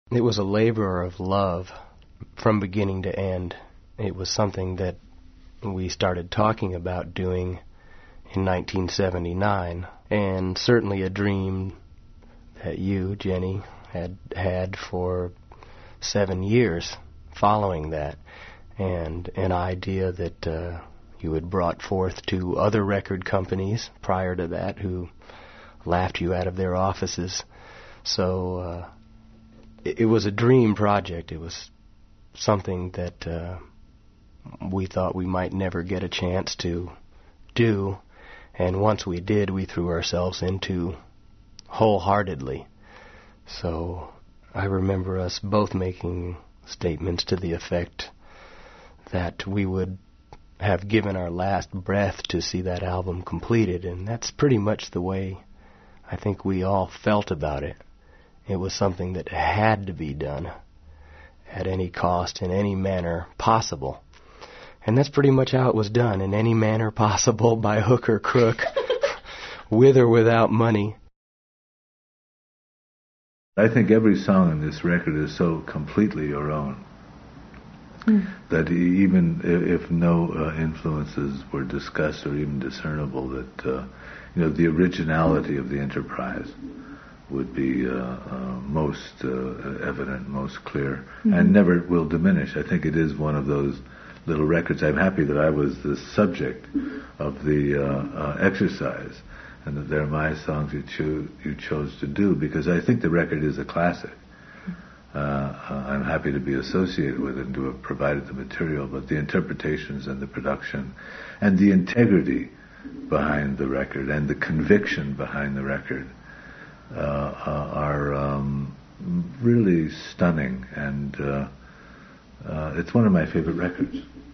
It was a labor of love from beginning to end. It was something that we started talking about doing in 1979, and certainly a dream that you, Jenny, had for 7 years following that, and an idea that you had brought forth to other record companies prior to that who laughed you out of their offices. So it was a dream project. It was something that we thought we might never get a chance to do, and once we did, we threw ourselves into wholeheartedly. So I remember us both making statements to the effect that we would have given our last breath to see that album completed, and that's pretty much the way I think we all felt about it. It was something that had to be done at any cost, in any manner possible. And that's pretty much how it was done, in any manner possible, by hook or crook, with or without money. I think every song on this record is so completely your own that even if no influences were discussed or even discernible, that the originality of the enterprise would be most evident, most clear, and never will diminish. I think it is one of those little records. I'm happy that I was the subject of the exercise, and that they're my songs you chose to do, because I think the record is a classic. I'm happy to be associated with it and to have provided the material, but the interpretations and the production and the integrity behind the record and the conviction behind the record are really stunning, and it's one of my favorite records.